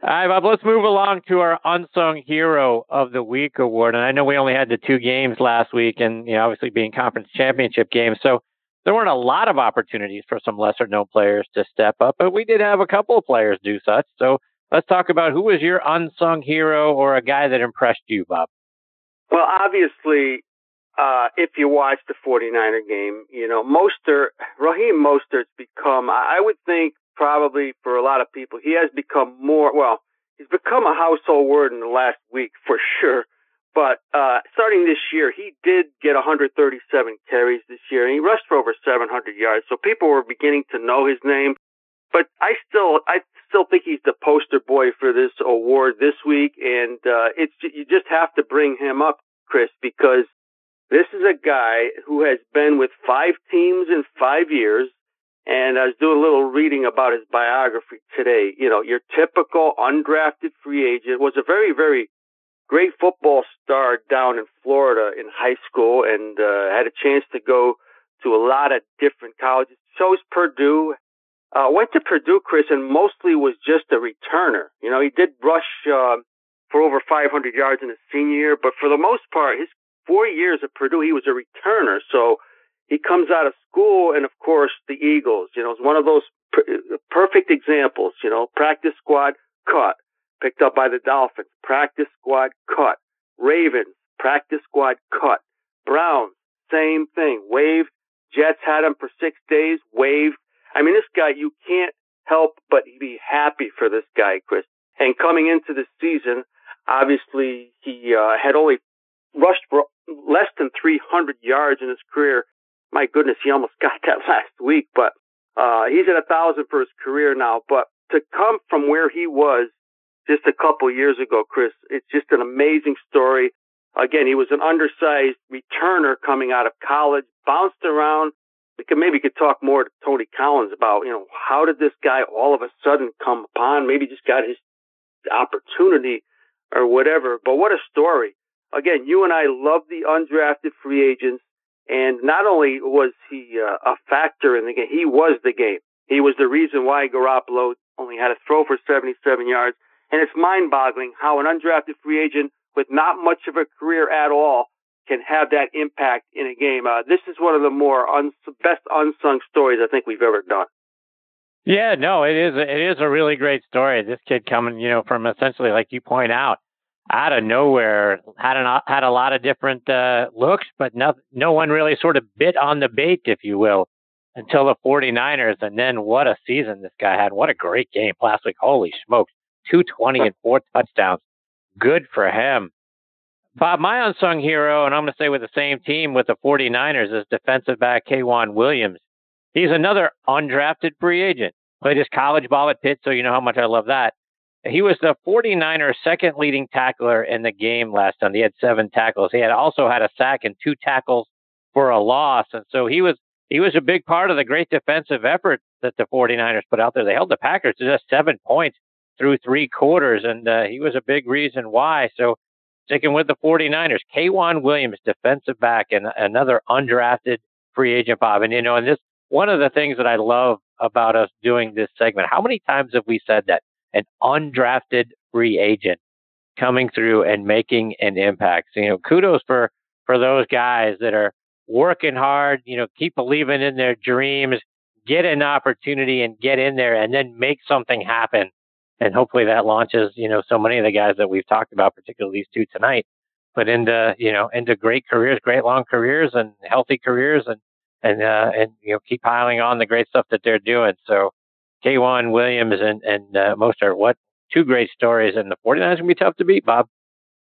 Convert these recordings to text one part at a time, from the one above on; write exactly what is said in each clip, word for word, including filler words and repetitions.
All right, Bob, let's move along to our Unsung Hero of the Week award. And I know we only had the two games last week and, you know, obviously being conference championship games. So there weren't a lot of opportunities for some lesser known players to step up, but we did have a couple of players do such. So let's talk about who was your unsung hero or a guy that impressed you, Bob. Well, obviously, uh, if you watch the 49er game, you know, Mostert, Raheem Mostert's become, I would think, probably for a lot of people, he has become more, well, he's become a household word in the last week for sure. But uh, starting this year, he did get one hundred thirty-seven carries this year, and he rushed for over seven hundred yards. So people were beginning to know his name. But I still, I still think he's the poster boy for this award this week, and uh, it's you just have to bring him up, Chris, because this is a guy who has been with five teams in five years. And I was doing a little reading about his biography today. You know, your typical undrafted free agent, was a very, very great football star down in Florida in high school, and uh, had a chance to go to a lot of different colleges. Chose Purdue, uh, went to Purdue, Chris, and mostly was just a returner. You know, he did rush uh, for over five hundred yards in his senior year, but for the most part, his four years at Purdue, he was a returner. So he comes out of school, and of course, the Eagles, you know, it's one of those per- perfect examples, you know, practice squad, cut. Picked up by the Dolphins, practice squad, cut. Ravens, practice squad, cut. Browns, same thing, waived. Jets had him for six days, waived. I mean, this guy, you can't help but be happy for this guy, Chris. And coming into the season, obviously, he uh, had only rushed for less than three hundred yards in his career. My goodness, he almost got that last week, but uh, he's at a thousand for his career now. But to come from where he was just a couple years ago, Chris, it's just an amazing story. Again, he was an undersized returner coming out of college, bounced around. We could maybe could talk more to Tony Collins about, you know, how did this guy all of a sudden come upon? Maybe just got his opportunity or whatever. But what a story. Again, you and I love the undrafted free agents. And not only was he uh, a factor in the game, he was the game. He was the reason why Garoppolo only had to throw for seventy-seven yards. And it's mind-boggling how an undrafted free agent with not much of a career at all can have that impact in a game. Uh, this is one of the more un- best unsung stories I think we've ever done. Yeah, no, it is. It is a really great story. This kid coming, you know, from essentially, like you point out, out of nowhere, had an, had a lot of different uh, looks, but no, no one really sort of bit on the bait, if you will, until the 49ers. And then what a season this guy had. What a great game last week. Holy smokes. two twenty and four touchdowns. Good for him. Bob, my unsung hero, and I'm going to say with the same team with the 49ers, is defensive back K'Waun Williams. He's another undrafted free agent. Played his college ball at Pitt, so you know how much I love that. He was the 49ers' second leading tackler in the game last time. He had seven tackles. He had also had a sack and two tackles for a loss. And so he was he was a big part of the great defensive effort that the 49ers put out there. They held the Packers to just seven points through three quarters, and uh, he was a big reason why. So sticking with the 49ers, K'Waun Williams, defensive back, and another undrafted free agent, Bob. And, you know, and this one of the things that I love about us doing this segment, how many times have we said that? An undrafted free agent coming through and making an impact. So, you know, kudos for, for those guys that are working hard, you know, keep believing in their dreams, get an opportunity and get in there and then make something happen. And hopefully that launches, you know, so many of the guys that we've talked about, particularly these two tonight, but into, you know, into great careers, great long careers and healthy careers and, and, uh, and, you know, keep piling on the great stuff that they're doing. So, K'Waun Williams and, and uh, Mostert, what two great stories, and the 49ers going to be tough to beat, Bob.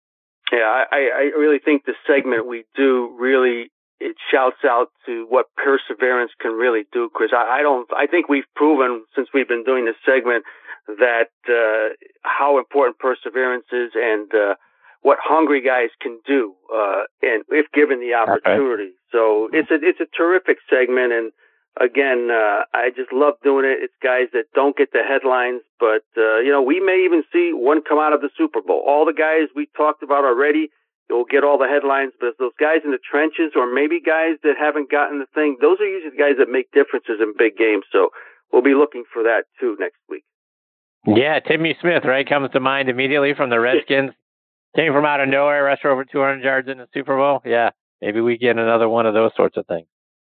Yeah, I, I really think the segment we do really, it shouts out to what perseverance can really do, Chris. I, I don't, I think we've proven since we've been doing this segment that uh, how important perseverance is and uh, what hungry guys can do, uh, and if given the opportunity. Okay. So it's a, it's a terrific segment, and Again, uh, I just love doing it. It's guys that don't get the headlines, but, uh, you know, we may even see one come out of the Super Bowl. All the guys we talked about already, will get all the headlines, but those guys in the trenches or maybe guys that haven't gotten the thing, those are usually the guys that make differences in big games. So we'll be looking for that too next week. Yeah, Timmy Smith, right, comes to mind immediately from the Redskins. Came from out of nowhere, rushed for over two hundred yards in the Super Bowl. Yeah, maybe we get another one of those sorts of things.